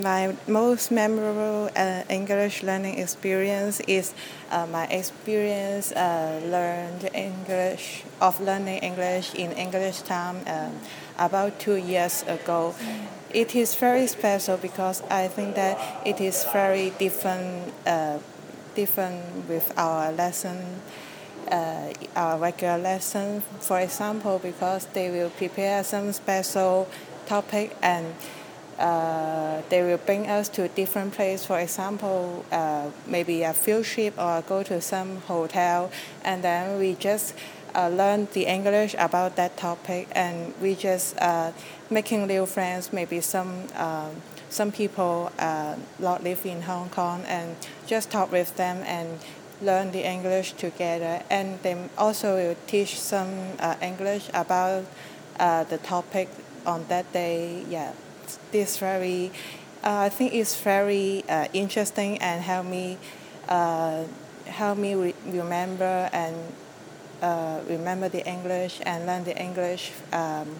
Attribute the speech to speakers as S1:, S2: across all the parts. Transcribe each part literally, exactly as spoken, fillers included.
S1: My most memorable uh, English learning experience is uh, my experience uh, learned English of learning English in English Time um, about two years ago. It is very special because I think that it is very different, uh, different with our lesson, uh, our regular lesson. For example, because they will prepare some special topic and uh, they will bring us to different place. For example, uh, maybe a field trip or go to some hotel, and then we just uh, learn the English about that topic, and we just uh, making new friends. Maybe some uh, some people uh, not live in Hong Kong, and just talk with them and learn the English together. And they also will teach some uh, English about uh, the topic on that day. Yeah, this very, uh, I think it's very uh, interesting and help me, uh, help me re- remember and uh, remember the English and learn the English. Um,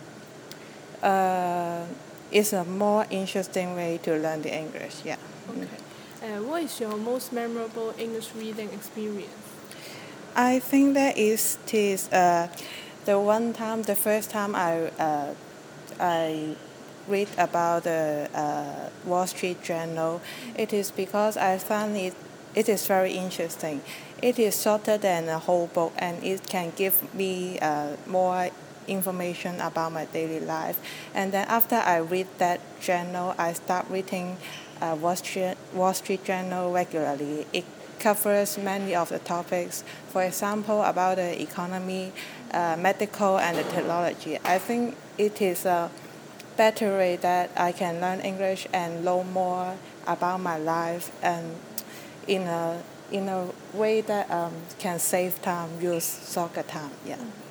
S1: uh, it's a more interesting way to learn the English. Yeah.
S2: Okay. Uh, what is your most memorable English reading experience?
S1: I think that is this uh, the one time, the first time I uh, I read about the uh, Wall Street Journal. It is because I found it it is very interesting. It is shorter than a whole book, and it can give me uh, more information about my daily life. And then after I read that journal, I start reading uh, Wall Street Wall Street Journal regularly. It covers many of the topics. For example, about the economy, uh, medical, and the technology. I think it is a better way that I can learn English and know more about my life, and in a in a way that um, can save time, use soccer time. Yeah.